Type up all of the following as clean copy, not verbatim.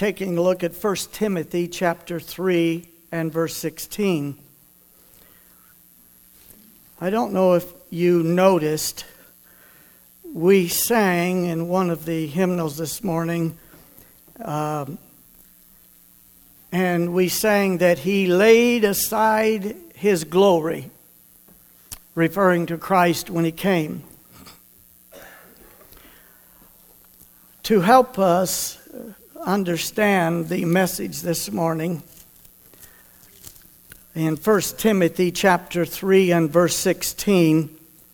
taking a look at 1 Timothy chapter 3 and verse 16. I don't know if you noticed, we sang in one of the hymnals this morning, and we sang that he laid aside his glory, referring to Christ when he came. To help us understand the message this morning, in 1 Timothy chapter 3 and verse 16,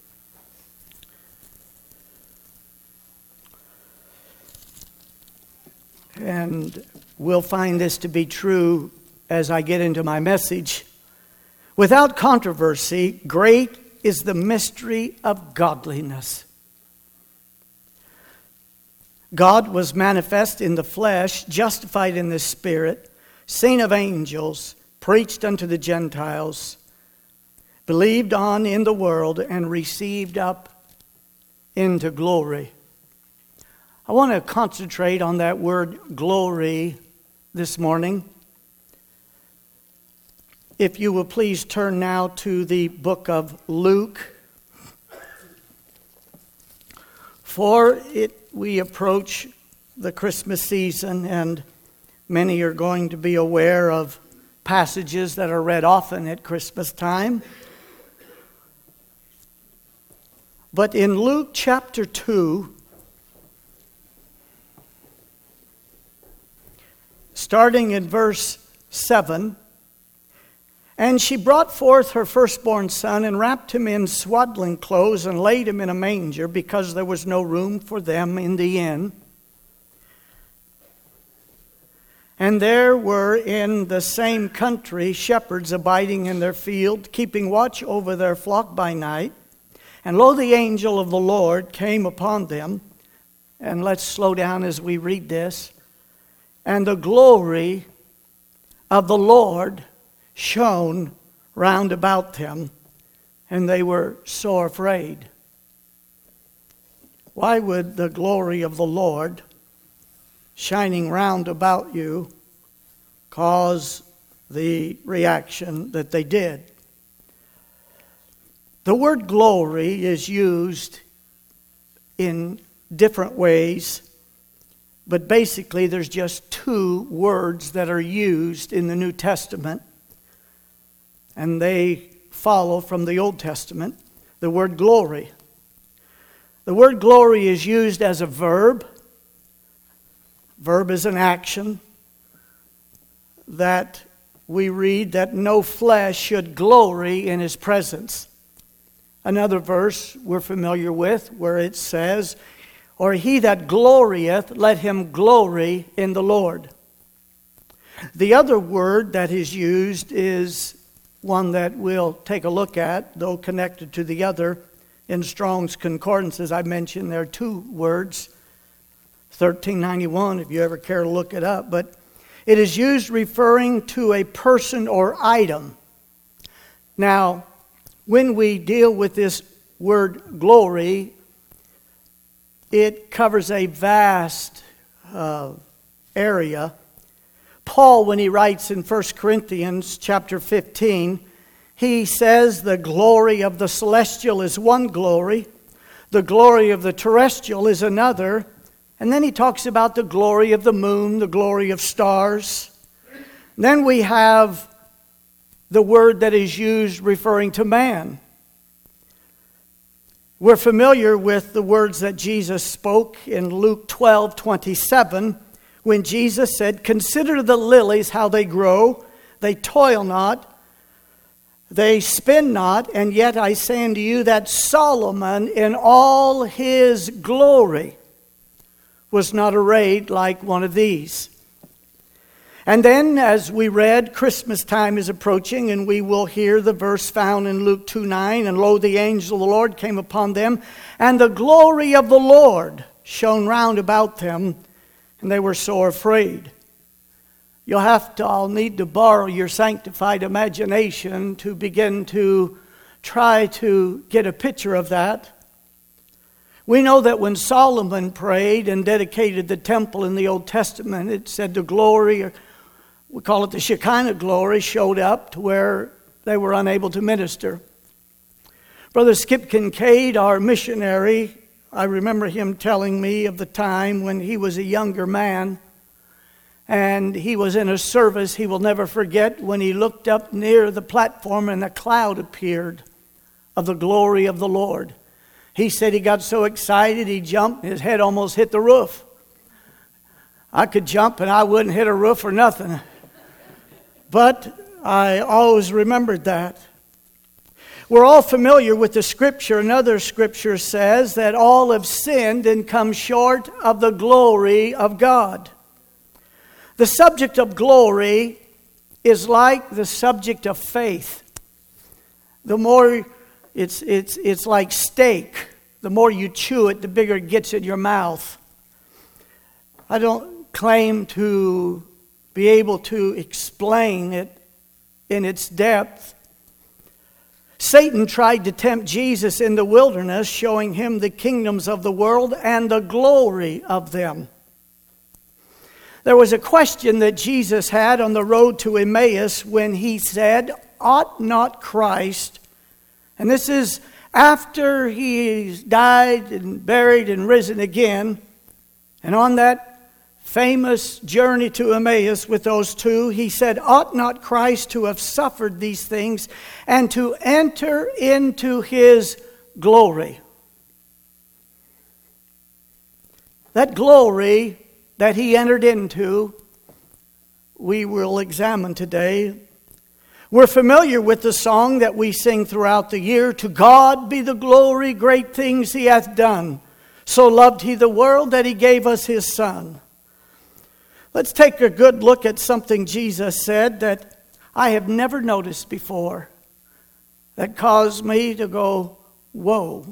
and we'll find this to be true as I get into my message. Without controversy, great is the mystery of godliness. God was manifest in the flesh, justified in the Spirit, seen of angels, preached unto the Gentiles, believed on in the world, and received up into glory. I want to concentrate on that word glory this morning. If you will please turn now to the book of Luke. For we approach the Christmas season, and many are going to be aware of passages that are read often at Christmas time. But in Luke chapter 2, starting in verse 7, and she brought forth her firstborn son and wrapped him in swaddling clothes and laid him in a manger because there was no room for them in the inn. And there were in the same country shepherds abiding in their field, keeping watch over their flock by night. And lo, the angel of the Lord came upon them. And let's slow down as we read this. And the glory of the Lord shone round about them, and they were sore afraid. Why would the glory of the Lord shining round about you cause the reaction that they did? The word glory is used in different ways, but basically there's just two words that are used in the New Testament, and they follow from the Old Testament, the word glory. The word glory is used as a verb. Verb is an action that we read that no flesh should glory in his presence. Another verse we're familiar with where it says, or he that glorieth, let him glory in the Lord. The other word that is used is one that we'll take a look at, though connected to the other. In Strong's Concordance, as I mentioned, there are two words, 1391, if you ever care to look it up. But it is used referring to a person or item. Now, when we deal with this word glory, it covers a vast area. Paul, when he writes in 1 Corinthians chapter 15, he says the glory of the celestial is one glory, the glory of the terrestrial is another, and then he talks about the glory of the moon, the glory of stars. Then we have the word that is used referring to man. We're familiar with the words that Jesus spoke in Luke 12:27, when Jesus said, "Consider the lilies, how they grow. They toil not, they spin not, and yet I say unto you that Solomon in all his glory was not arrayed like one of these." And then, as we read, Christmas time is approaching, and we will hear the verse found in Luke 2:9, and lo, the angel of the Lord came upon them, and the glory of the Lord shone round about them, and they were sore afraid. I'll need to borrow your sanctified imagination to begin to try to get a picture of that. We know that when Solomon prayed and dedicated the temple in the Old Testament, it said the glory, or we call it the Shekinah glory, showed up to where they were unable to minister. Brother Skip Kincaid, our missionary, I remember him telling me of the time when he was a younger man, and he was in a service he will never forget when he looked up near the platform and a cloud appeared of the glory of the Lord. He said he got so excited he jumped, his head almost hit the roof. I could jump and I wouldn't hit a roof or nothing. But I always remembered that. We're all familiar with the scripture. Another scripture says that all have sinned and come short of the glory of God. The subject of glory is like the subject of faith. The more it's like steak. The more you chew it, the bigger it gets in your mouth. I don't claim to be able to explain it in its depth. Satan tried to tempt Jesus in the wilderness, showing him the kingdoms of the world and the glory of them. There was a question that Jesus had on the road to Emmaus when he said, "Ought not Christ," and this is after he's died and buried and risen again, and on that famous journey to Emmaus with those two, he said, "Ought not Christ to have suffered these things and to enter into his glory?" That glory that he entered into, we will examine today. We're familiar with the song that we sing throughout the year, "To God be the glory, great things he hath done. So loved he the world that he gave us his Son." Let's take a good look at something Jesus said that I have never noticed before, that caused me to go, whoa.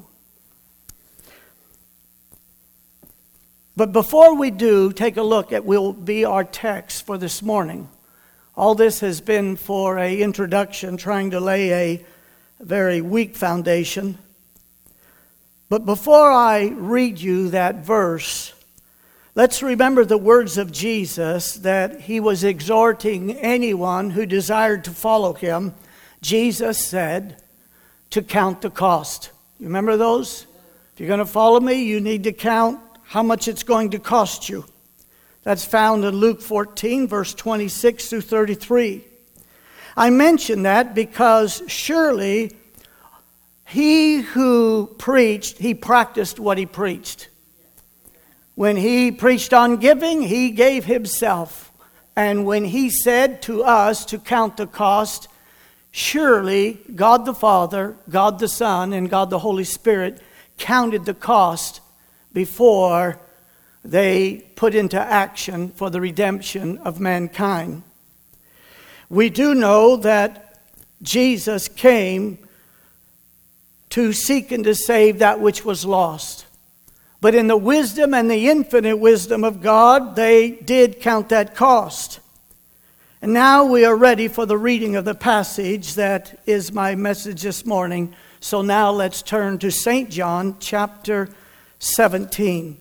But before we do, take a look at will be our text for this morning. All this has been for an introduction, trying to lay a very weak foundation. But before I read you that verse, let's remember the words of Jesus that he was exhorting anyone who desired to follow him. Jesus said to count the cost. You remember those? If you're going to follow me, you need to count how much it's going to cost you. That's found in Luke 14, verse 26 through 33. I mention that because surely he who preached, he practiced what he preached. When he preached on giving, he gave himself. And when he said to us to count the cost, surely God the Father, God the Son, and God the Holy Spirit counted the cost before they put into action for the redemption of mankind. We do know that Jesus came to seek and to save that which was lost. But in the wisdom and the infinite wisdom of God, they did count that cost. And now we are ready for the reading of the passage that is my message this morning. So now let's turn to St. John chapter 17.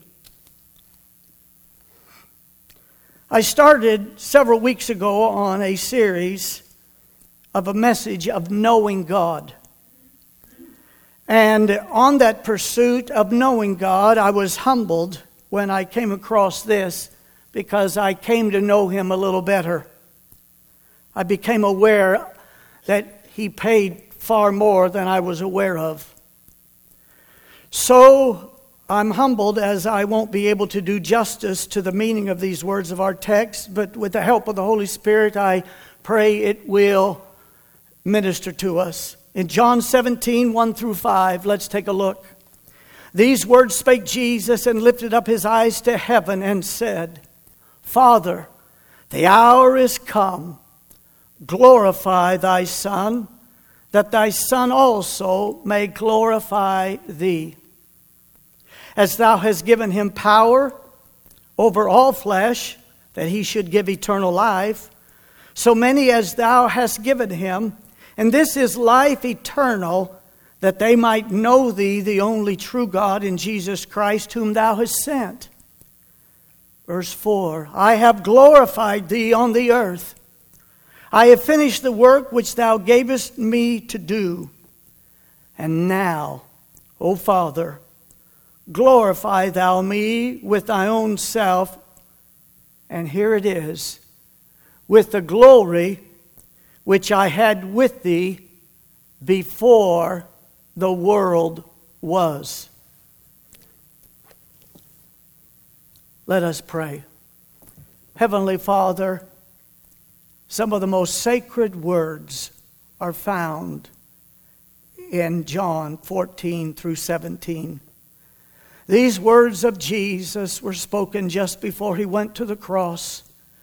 I started several weeks ago on a series of a message of knowing God. And on that pursuit of knowing God, I was humbled when I came across this because I came to know him a little better. I became aware that he paid far more than I was aware of. So I'm humbled as I won't be able to do justice to the meaning of these words of our text, but with the help of the Holy Spirit, I pray it will minister to us. In John 17, 1 through 5, let's take a look. These words spake Jesus and lifted up his eyes to heaven and said, Father, the hour is come. Glorify thy Son, that thy Son also may glorify thee. As thou hast given him power over all flesh, that he should give eternal life, so many as thou hast given him, and this is life eternal, that they might know thee, the only true God, in Jesus Christ, whom thou hast sent. Verse 4, I have glorified thee on the earth. I have finished the work which thou gavest me to do. And now, O Father, glorify thou me with thy own self. And here it is, with the glory which I had with thee before the world was. Let us pray. Heavenly Father, some of the most sacred words are found in John 14 through 17. These words of Jesus were spoken just before he went to the cross.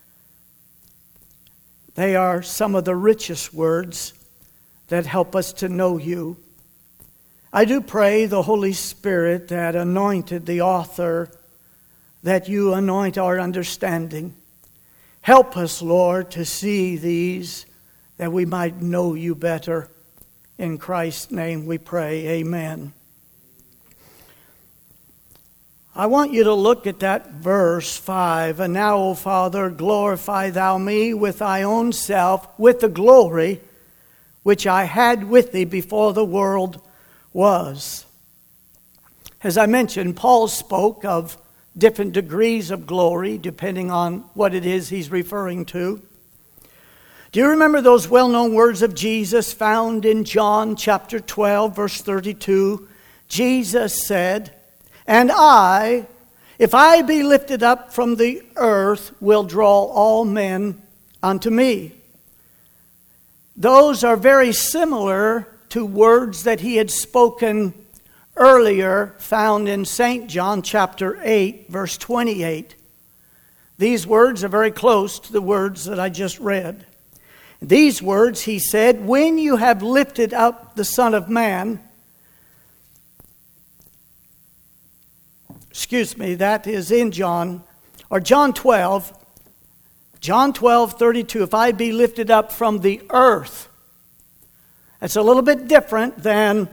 They are some of the richest words that help us to know you. I do pray the Holy Spirit that anointed the author, that you anoint our understanding. Help us, Lord, to see these, that we might know you better. In Christ's name we pray, amen. I want you to look at that verse 5. And now, O Father, glorify thou me with thy own self, with the glory which I had with thee before the world was. As I mentioned, Paul spoke of different degrees of glory depending on what it is he's referring to. Do you remember those well-known words of Jesus found in John chapter 12, verse 32? Jesus said, and I, if I be lifted up from the earth, will draw all men unto me. Those are very similar to words that he had spoken earlier, found in St. John chapter 8, verse 28. These words are very close to the words that I just read. These words, he said, when you have lifted up the Son of Man, that is in John 12, 32, if I be lifted up from the earth. That's a little bit different than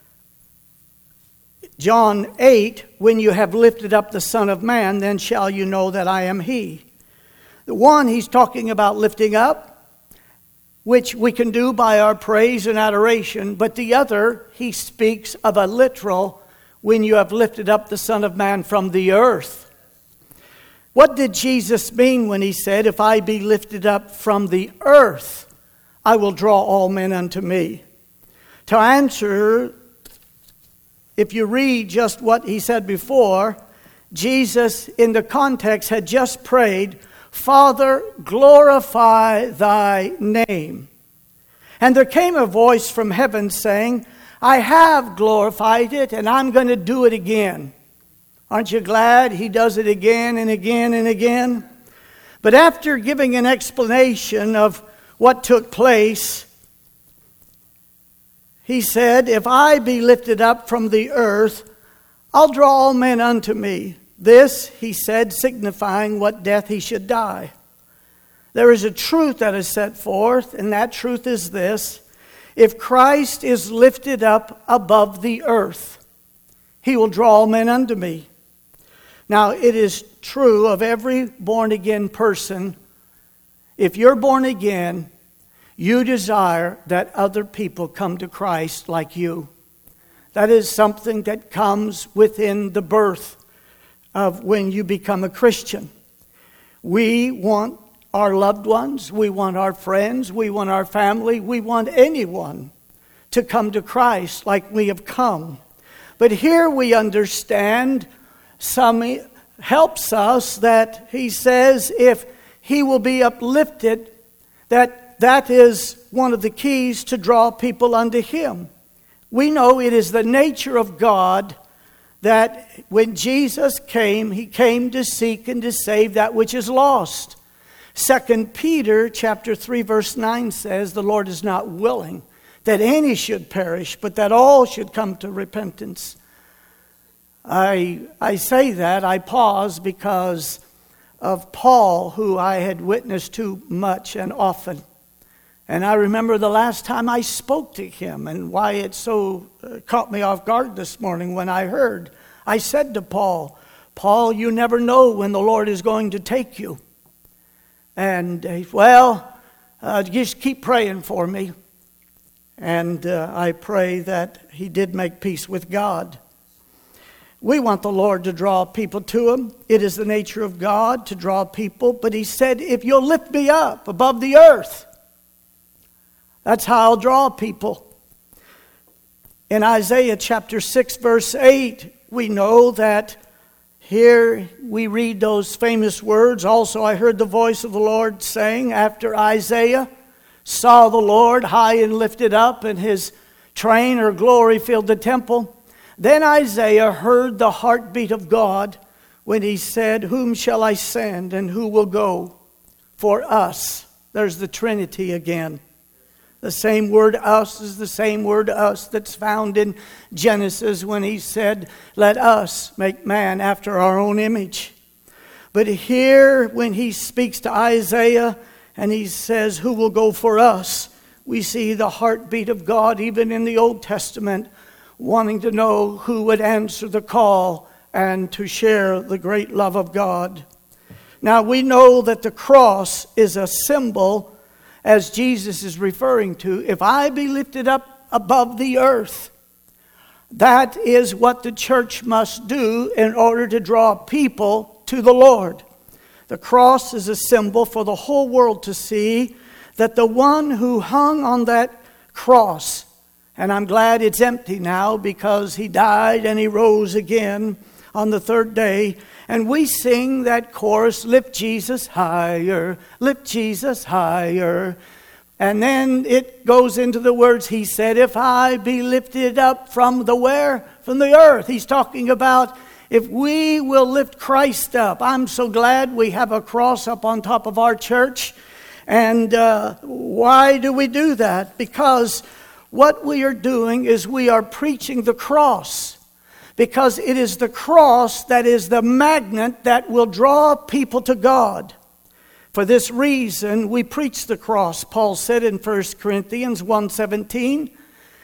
John 8, when you have lifted up the Son of Man, then shall you know that I am he. The one he's talking about lifting up, which we can do by our praise and adoration, but the other, he speaks of a literal, when you have lifted up the Son of Man from the earth. What did Jesus mean when he said, if I be lifted up from the earth, I will draw all men unto me? To answer, if you read just what he said before, Jesus in the context had just prayed, Father, glorify thy name. And there came a voice from heaven saying, I have glorified it, and I'm going to do it again. Aren't you glad he does it again and again and again? But after giving an explanation of what took place, he said, if I be lifted up from the earth, I'll draw all men unto me. This, he said, signifying what death he should die. There is a truth that is set forth, and that truth is this. If Christ is lifted up above the earth, he will draw all men unto me. Now, it is true of every born-again person. If you're born again, you desire that other people come to Christ like you. That is something that comes within the birth of when you become a Christian. We want our loved ones, we want our friends, we want our family, we want anyone to come to Christ like we have come. But here we understand some helps us that he says if he will be uplifted, that is one of the keys to draw people unto him. We know it is the nature of God that when Jesus came, he came to seek and to save that which is lost. 2 Peter chapter 3 verse 9 says, the Lord is not willing that any should perish, but that all should come to repentance. I say that, I pause because of Paul, who I had witnessed to much and often. And I remember the last time I spoke to him, and why it so caught me off guard this morning when I heard. I said to Paul, Paul, you never know when the Lord is going to take you. And just keep praying for me. And I pray that he did make peace with God. We want the Lord to draw people to him. It is the nature of God to draw people. But he said, if you'll lift me up above the earth, that's how I'll draw people. In Isaiah chapter 6, verse 8, we know that here we read those famous words. Also, I heard the voice of the Lord saying, after Isaiah saw the Lord high and lifted up, and his train or glory filled the temple. Then Isaiah heard the heartbeat of God when he said, whom shall I send, and who will go for us? There's the Trinity again. The same word us is the same word us that's found in Genesis when he said, let us make man after our own image. But here when he speaks to Isaiah and he says, who will go for us? We see the heartbeat of God even in the Old Testament, wanting to know who would answer the call and to share the great love of God. Now we know that the cross is a symbol, as Jesus is referring to, if I be lifted up above the earth. That is what the church must do in order to draw people to the Lord. The cross is a symbol for the whole world to see that the one who hung on that cross, and I'm glad it's empty now because he died and he rose again on the third day. And we sing that chorus, lift Jesus higher, lift Jesus higher. And then it goes into the words, he said, if I be lifted up from the where? From the earth. He's talking about if we will lift Christ up. I'm so glad we have a cross up on top of our church. And why do we do that? Because what we are doing is we are preaching the cross. Because it is the cross that is the magnet that will draw people to God. For this reason, we preach the cross. Paul said in 1 Corinthians 1:17,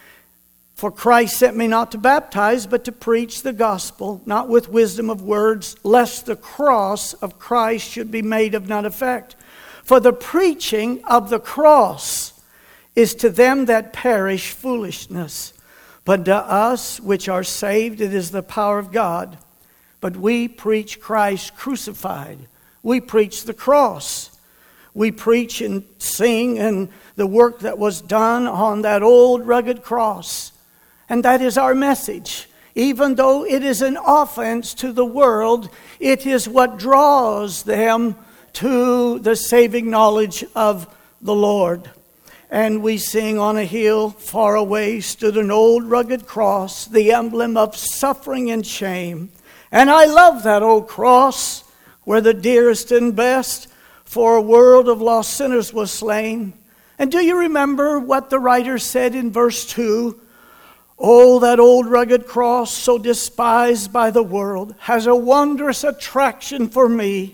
for Christ sent me not to baptize, but to preach the gospel, not with wisdom of words, lest the cross of Christ should be made of none effect. For the preaching of the cross is to them that perish foolishness. But to us which are saved, it is the power of God. But we preach Christ crucified. We preach the cross. We preach and sing and the work that was done on that old rugged cross. And that is our message. Even though it is an offense to the world, it is what draws them to the saving knowledge of the Lord. And we sing, on a hill far away stood an old rugged cross, the emblem of suffering and shame. And I love that old cross, where the dearest and best for a world of lost sinners was slain. And do you remember what the writer said in verse 2? Oh, that old rugged cross, so despised by the world, has a wondrous attraction for me.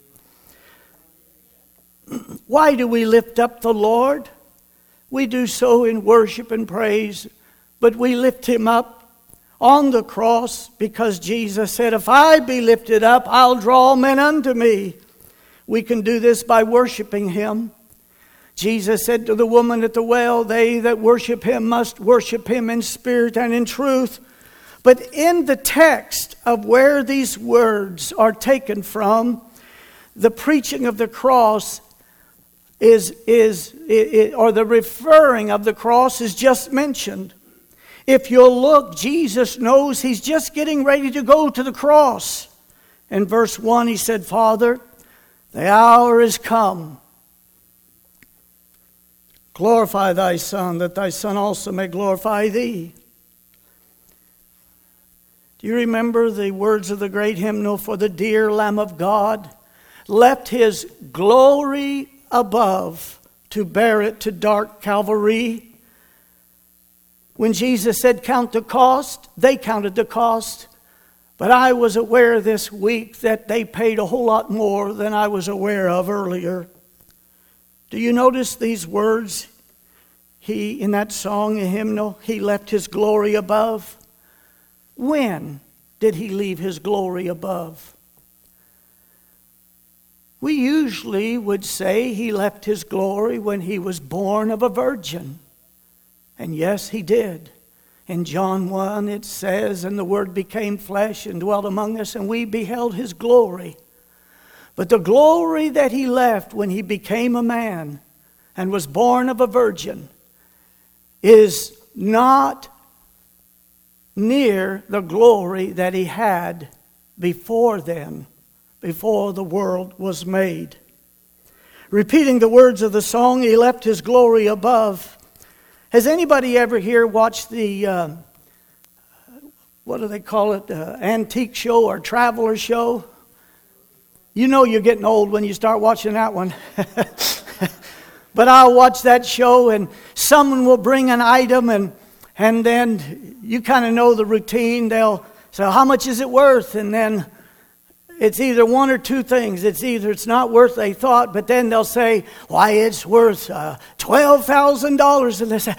Why do we lift up the Lord? We do so in worship and praise, but we lift him up on the cross because Jesus said, if I be lifted up, I'll draw men unto me. We can do this by worshiping him. Jesus said to the woman at the well, they that worship him must worship him in spirit and in truth. But in the text of where these words are taken from, the preaching of the cross or the referring of the cross is just mentioned. If you'll look, Jesus knows he's just getting ready to go to the cross. In verse 1 he said, Father, the hour is come. Glorify thy Son, that thy Son also may glorify thee. Do you remember the words of the great hymnal, for the dear Lamb of God left his glory above to bear it to dark Calvary? When Jesus said, count the cost, they counted the cost. But I was aware this week that they paid a whole lot more than I was aware of earlier. Do you notice these words? in that song, a hymnal, he left his glory above. When did he leave his glory above? We usually would say he left his glory when he was born of a virgin. And yes, he did. In John 1 it says, and the Word became flesh and dwelt among us, and we beheld his glory. But the glory that he left when he became a man and was born of a virgin is not near the glory that he had before then, before the world was made. Repeating the words of the song, he left his glory above. Has anybody ever here watched the, what do they call it, antique show or traveler show? You know you're getting old when you start watching that one. But I'll watch that show and someone will bring an item and then you kind of know the routine. They'll say, how much is it worth? And then it's either one or two things. It's either it's not worth they thought, but then they'll say, why, it's worth $12,000. And they say,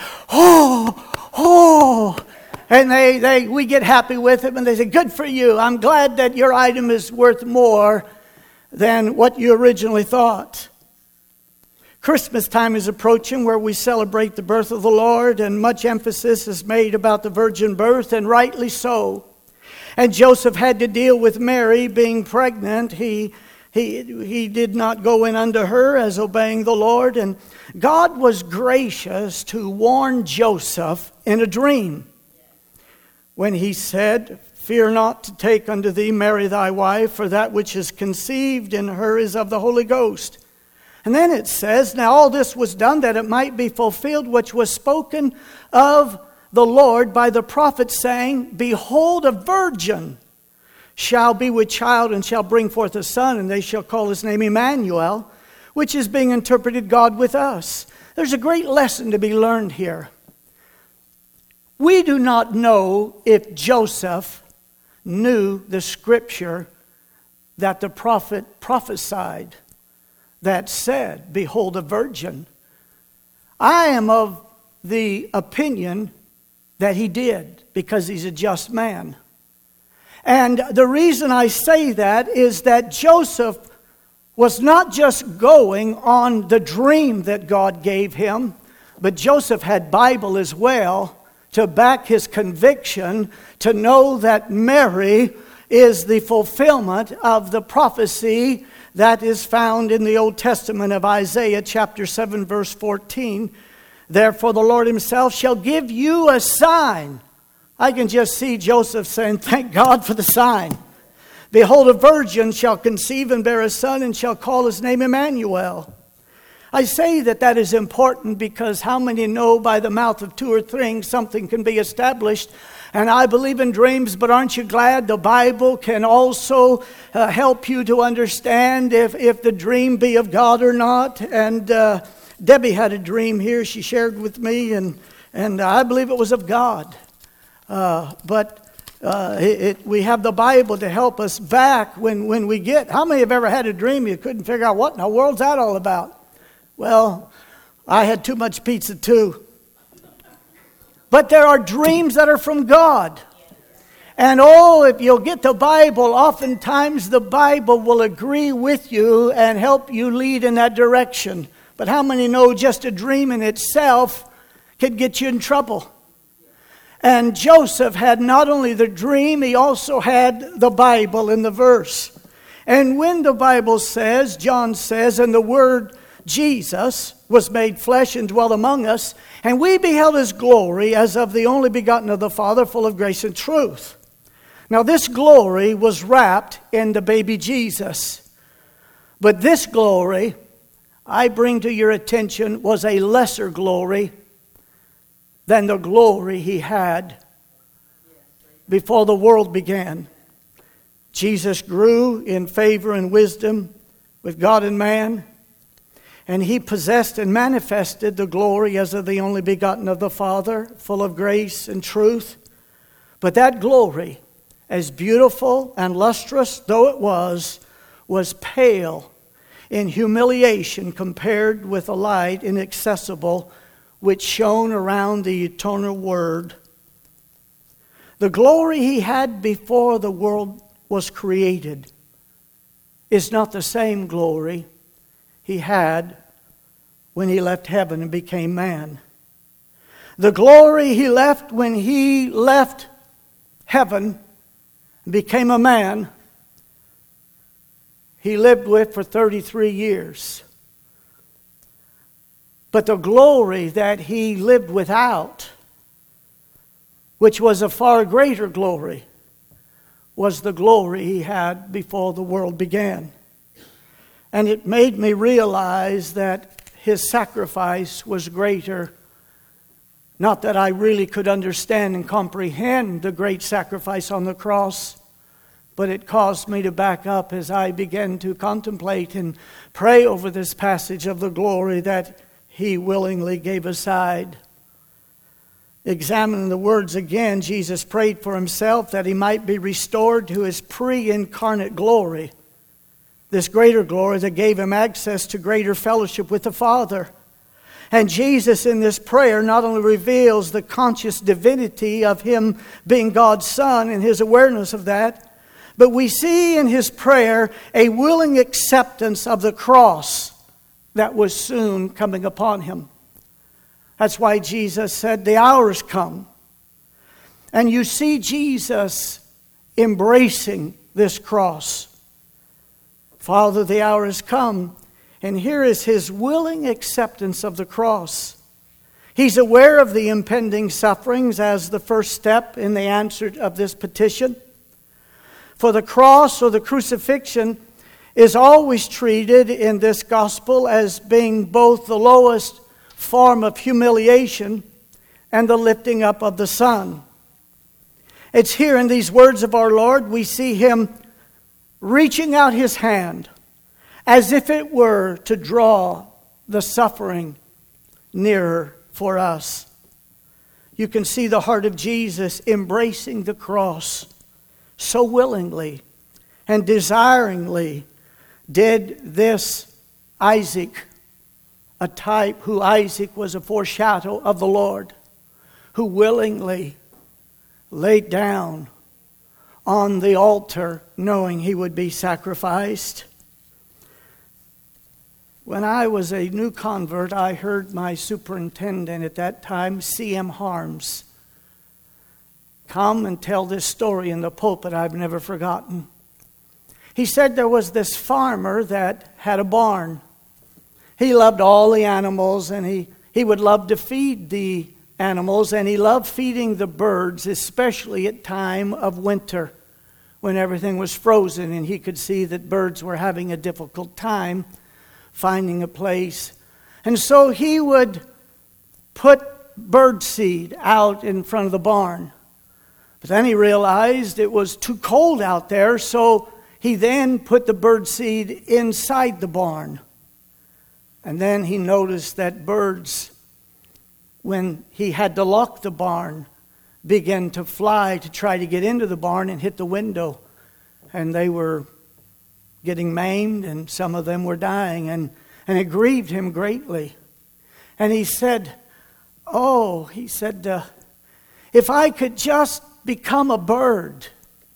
oh. And we get happy with it and they say, good for you. I'm glad that your item is worth more than what you originally thought. Christmas time is approaching where we celebrate the birth of the Lord, and much emphasis is made about the virgin birth, and rightly so. And Joseph had to deal with Mary being pregnant. He did not go in unto her as obeying the Lord, and God was gracious to warn Joseph in a dream when he said, fear not to take unto thee Mary thy wife, for that which is conceived in her is of the Holy Ghost. And then it says, now all this was done that it might be fulfilled, which was spoken of the Lord by the prophet, saying, behold, a virgin shall be with child and shall bring forth a son, and they shall call his name Emmanuel, which is being interpreted God with us. There's a great lesson to be learned here. We do not know if Joseph knew the scripture that the prophet prophesied that said, behold, a virgin. I am of the opinion that he did, because he's a just man. And the reason I say that is that Joseph was not just going on the dream that God gave him, but Joseph had Bible as well to back his conviction, to know that Mary is the fulfillment of the prophecy that is found in the Old Testament of Isaiah chapter 7 verse 14. Therefore the Lord himself shall give you a sign. I can just see Joseph saying, thank God for the sign. Behold, a virgin shall conceive and bear a son, and shall call his name Emmanuel. I say that is important because how many know by the mouth of two or three something can be established? And I believe in dreams, but aren't you glad the Bible can also help you to understand if the dream be of God or not? And Debbie had a dream here she shared with me, and I believe it was of God. But we have the Bible to help us back when we get. How many have ever had a dream you couldn't figure out what in the world's that all about? Well, I had too much pizza too. But there are dreams that are from God. And if you'll get the Bible, oftentimes the Bible will agree with you and help you lead in that direction. But how many know just a dream in itself could get you in trouble? And Joseph had not only the dream, he also had the Bible in the verse. And when the Bible says, John says, and the word Jesus was made flesh and dwelt among us, and we beheld his glory as of the only begotten of the Father, full of grace and truth. Now this glory was wrapped in the baby Jesus. But this glory, I bring to your attention, was a lesser glory than the glory he had before the world began. Jesus grew in favor and wisdom with God and man, and he possessed and manifested the glory as of the only begotten of the Father, full of grace and truth. But that glory, as beautiful and lustrous though it was pale in humiliation compared with the light inaccessible which shone around the eternal Word. The glory he had before the world was created is not the same glory he had when he left heaven and became man. The glory he left when he left heaven and became a man, he lived with for 33 years. But the glory that he lived without, which was a far greater glory, was the glory he had before the world began. And it made me realize that his sacrifice was greater. Not that I really could understand and comprehend the great sacrifice on the cross, but it caused me to back up as I began to contemplate and pray over this passage of the glory that he willingly gave aside. Examining the words again, Jesus prayed for himself that he might be restored to his pre-incarnate glory, this greater glory that gave him access to greater fellowship with the Father. And Jesus in this prayer not only reveals the conscious divinity of him being God's Son and his awareness of that, but we see in his prayer a willing acceptance of the cross that was soon coming upon him. That's why Jesus said, "The hour has come." And you see Jesus embracing this cross. Father, the hour has come. And here is his willing acceptance of the cross. He's aware of the impending sufferings as the first step in the answer of this petition. For the cross or the crucifixion is always treated in this gospel as being both the lowest form of humiliation and the lifting up of the Son. It's here in these words of our Lord we see him reaching out his hand as if it were to draw the suffering nearer for us. You can see the heart of Jesus embracing the cross so willingly and desiringly. Did this Isaac, a type who Isaac was a foreshadow of the Lord, who willingly laid down on the altar knowing he would be sacrificed. When I was a new convert, I heard my superintendent at that time, C.M. Harms, come and tell this story in the pulpit I've never forgotten. He said there was this farmer that had a barn. He loved all the animals, and he would love to feed the animals, and he loved feeding the birds, especially at time of winter when everything was frozen and he could see that birds were having a difficult time finding a place. And so he would put bird seed out in front of the barn. But then he realized it was too cold out there, so he then put the bird seed inside the barn. And then he noticed that birds, when he had to lock the barn, began to fly to try to get into the barn and hit the window. And they were getting maimed, and some of them were dying, and it grieved him greatly. And he said, if I could just become a bird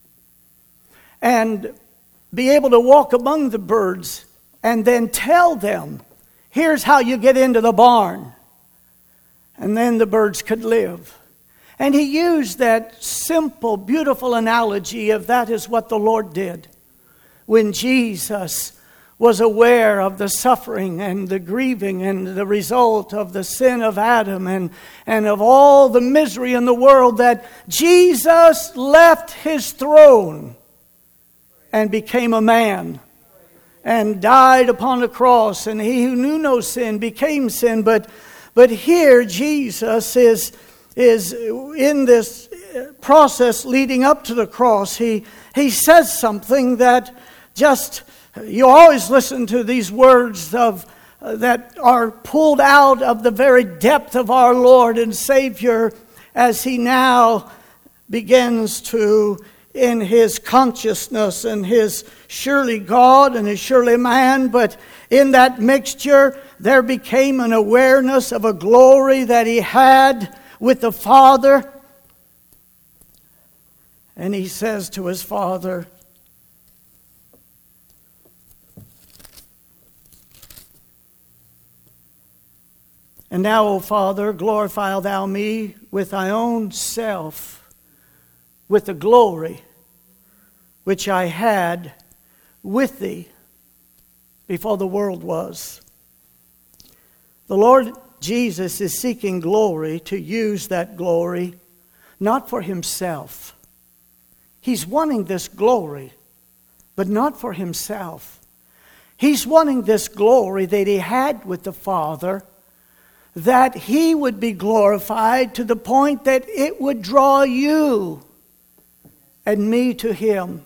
and be able to walk among the birds and then tell them, here's how you get into the barn. And then the birds could live. And he used that simple, beautiful analogy of that is what the Lord did when Jesus was aware of the suffering and the grieving and the result of the sin of Adam and of all the misery in the world, that Jesus left his throne and became a man and died upon the cross. And he who knew no sin became sin. But here Jesus is in this process leading up to the cross. He says something that just, you always listen to these words of that are pulled out of the very depth of our Lord and Savior as he now begins to, in his consciousness and his surely God and his surely man, but in that mixture, there became an awareness of a glory that he had with the Father. And he says to his Father, "And now, O Father, glorify thou me with thy own self, with the glory which I had with thee before the world was." The Lord Jesus is seeking glory, to use that glory not for himself. He's wanting this glory, but not for himself. He's wanting this glory that he had with the Father, that he would be glorified to the point that it would draw you and me to him.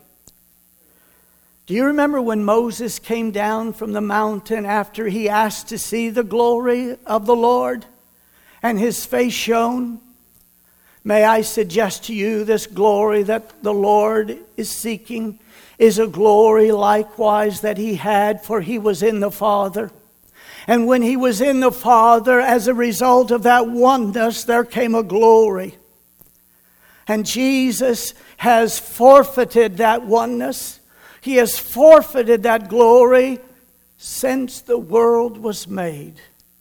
Do you remember when Moses came down from the mountain after he asked to see the glory of the Lord and his face shone? May I suggest to you, this glory that the Lord is seeking is a glory likewise that he had, for he was in the Father. And when he was in the Father, as a result of that oneness, there came a glory. And Jesus has forfeited that oneness. He has forfeited that glory since the world was made.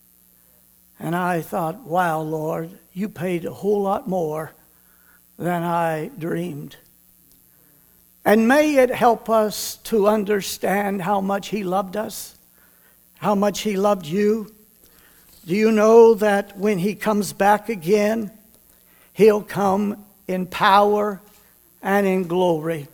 And I thought, wow, Lord, you paid a whole lot more than I dreamed. And may it help us to understand how much he loved us, how much he loved you. Do you know that when he comes back again, he'll come in power and in glory?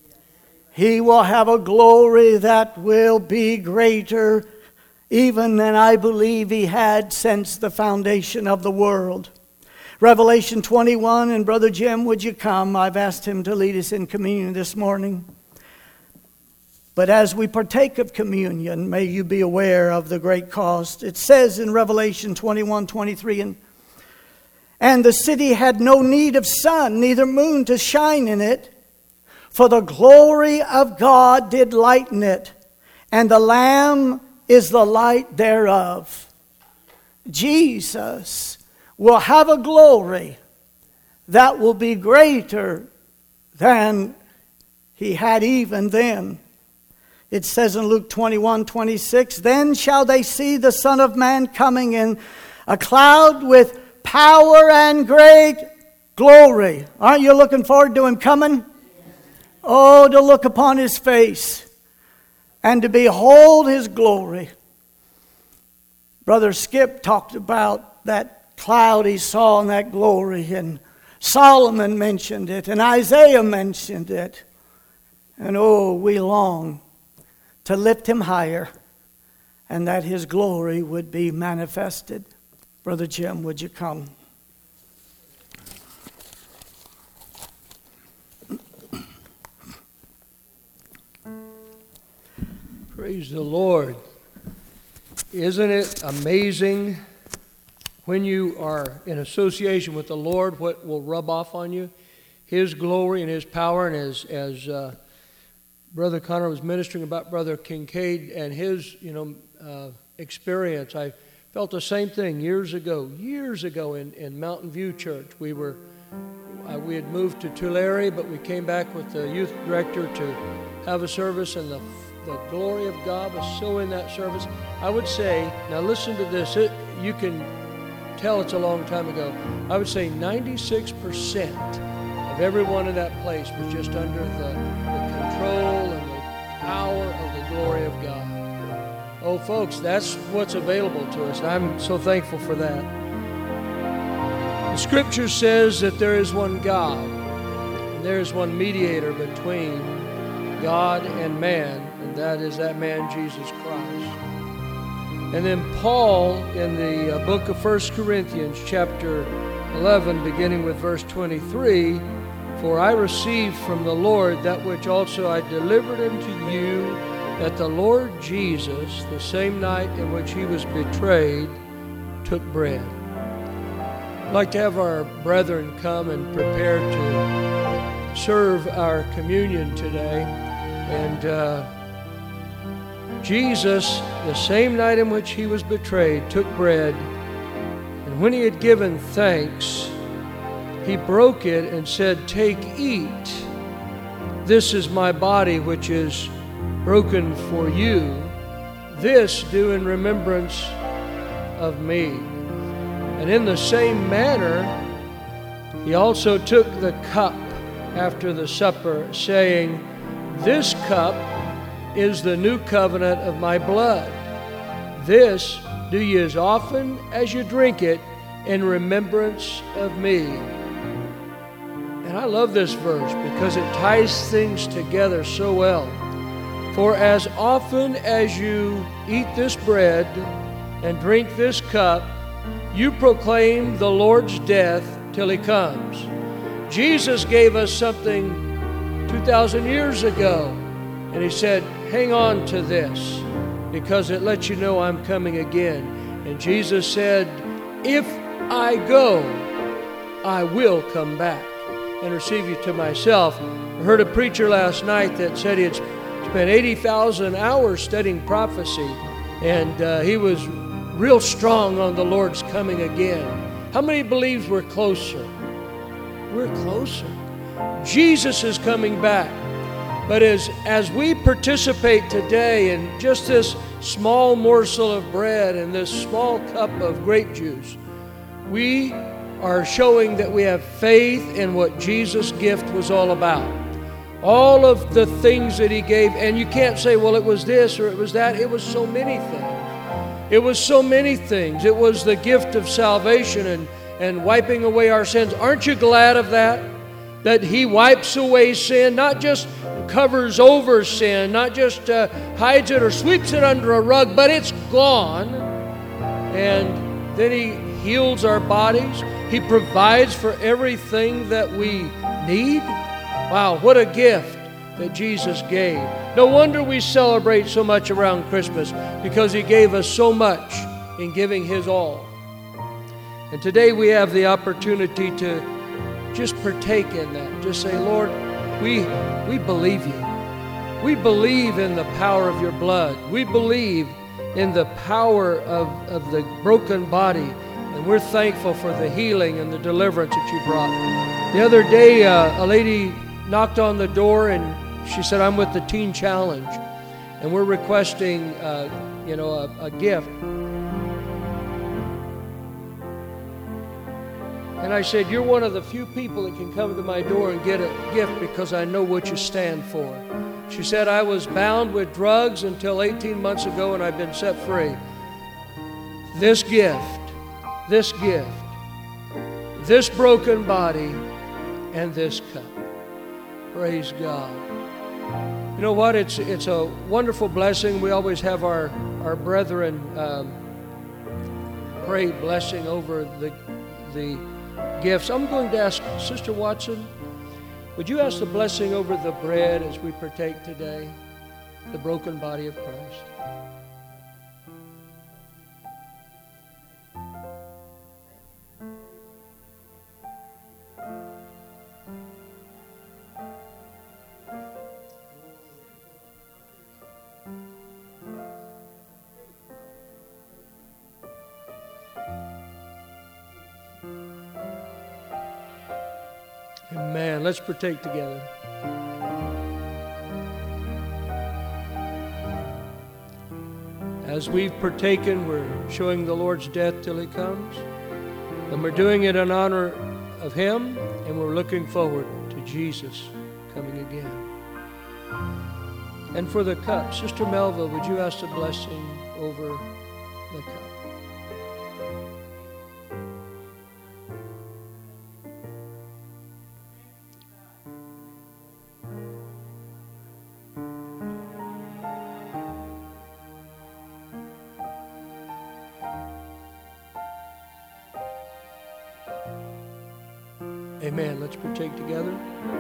He will have a glory that will be greater even than I believe he had since the foundation of the world. Revelation 21, and Brother Jim, would you come? I've asked him to lead us in communion this morning. But as we partake of communion, may you be aware of the great cost. It says in Revelation 21:23, and the city had no need of sun, neither moon to shine in it, for the glory of God did lighten it, and the Lamb is the light thereof. Jesus will have a glory that will be greater than he had even then. It says in Luke 21:26, then shall they see the Son of Man coming in a cloud with power and great glory. Aren't you looking forward to him coming? Oh, to look upon his face and to behold his glory. Brother Skip talked about that cloud he saw and that glory, and Solomon mentioned it, and Isaiah mentioned it. And oh, we long to lift him higher and that his glory would be manifested. Brother Jim, would you come? Praise the Lord. Isn't it amazing when you are in association with the Lord, what will rub off on you? His glory and his power. And as Brother Connor was ministering about Brother Kincaid and his experience, I felt the same thing years ago in Mountain View Church. We had moved to Tulare, but we came back with the youth director to have a service, and the glory of God was so in that service. I would say, now listen to this, you can tell it's a long time ago. I would say 96% of everyone in that place was just under the control and the power of the glory of God. Oh, folks, that's what's available to us. I'm so thankful for that. The Scripture says that there is one God, and there is one mediator between God and man, and that is that man, Jesus Christ. And then Paul, in the book of 1 Corinthians, chapter 11, beginning with verse 23, for I received from the Lord that which also I delivered unto you, that the Lord Jesus, the same night in which he was betrayed, took bread. I'd like to have our brethren come and prepare to serve our communion today. And Jesus, the same night in which he was betrayed, took bread, and when he had given thanks, he broke it and said, "Take, eat. This is my body, which is broken for you. This do in remembrance of me." And in the same manner, he also took the cup after the supper, saying, "This cup is the new covenant of my blood. This do ye as often as you drink it in remembrance of me." And I love this verse because it ties things together so well. "For as often as you eat this bread and drink this cup, you proclaim the Lord's death till he comes." Jesus gave us something 2,000 years ago, and he said, "Hang on to this because it lets you know I'm coming again." And Jesus said, "If I go, I will come back and receive you to myself." I heard a preacher last night that said he had spent 80,000 hours studying prophecy, and he was real strong on the Lord's coming again. How many believes we're closer? We're closer. Jesus is coming back. But as we participate today in just this small morsel of bread and this small cup of grape juice, we are showing that we have faith in what Jesus' gift was all about. All of the things that he gave, and you can't say, well, it was this or it was that. It was so many things. It was so many things. It was the gift of salvation and wiping away our sins. Aren't you glad of that? That he wipes away sin, not just covers over sin, not just hides it or sweeps it under a rug, but it's gone. And then he heals our bodies. He provides for everything that we need. Wow, what a gift that Jesus gave. No wonder we celebrate so much around Christmas, because he gave us so much in giving his all. And today we have the opportunity to just partake in that. Just say, "Lord, we believe you. We believe in the power of your blood. We believe in the power of the broken body. And we're thankful for the healing and the deliverance that you brought." The other day, a lady knocked on the door and she said, "I'm with the Teen Challenge, and we're requesting, a gift." And I said, "You're one of the few people that can come to my door and get a gift because I know what you stand for." She said, "I was bound with drugs until 18 months ago, and I've been set free. This gift, this broken body, and this cup." Praise God. You know what? It's a wonderful blessing. We always have our brethren pray blessing over the gifts. I'm going to ask Sister Watson, would you ask the blessing over the bread as we partake today, the broken body of Christ? Amen. Let's partake together. As we've partaken, we're showing the Lord's death till he comes. And we're doing it in honor of him, and we're looking forward to Jesus coming again. And for the cup, Sister Melva, would you ask the blessing over the cup? Amen. Let's partake together.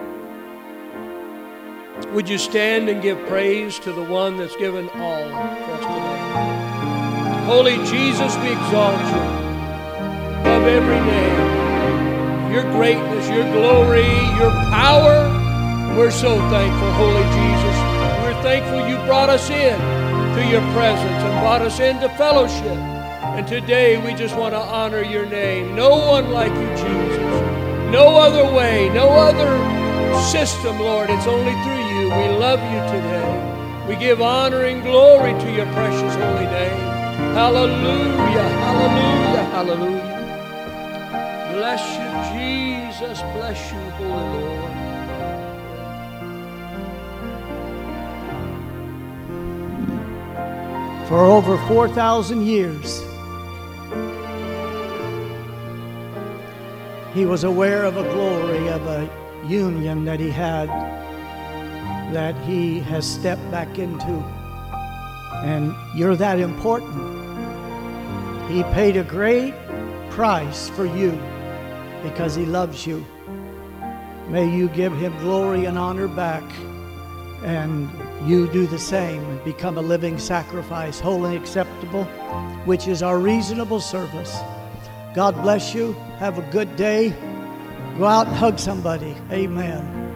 Would you stand and give praise to the one that's given all for us today? Holy Jesus, we exalt you above every name. Your greatness, your glory, your power. We're so thankful, Holy Jesus. We're thankful you brought us in to your presence and brought us into fellowship. And today we just want to honor your name. No one like you, Jesus. No other way, no other system, Lord. It's only through you. We love you today. We give honor and glory to your precious holy name. Hallelujah, hallelujah, hallelujah. Bless you, Jesus. Bless you, Holy Lord. For over 4,000 years, he was aware of a glory, of a union that he had, that he has stepped back into. And you're that important. He paid a great price for you because he loves you. May you give him glory and honor back, and you do the same and become a living sacrifice, holy and acceptable, which is our reasonable service. God bless you. Have a good day. Go out and hug somebody. Amen.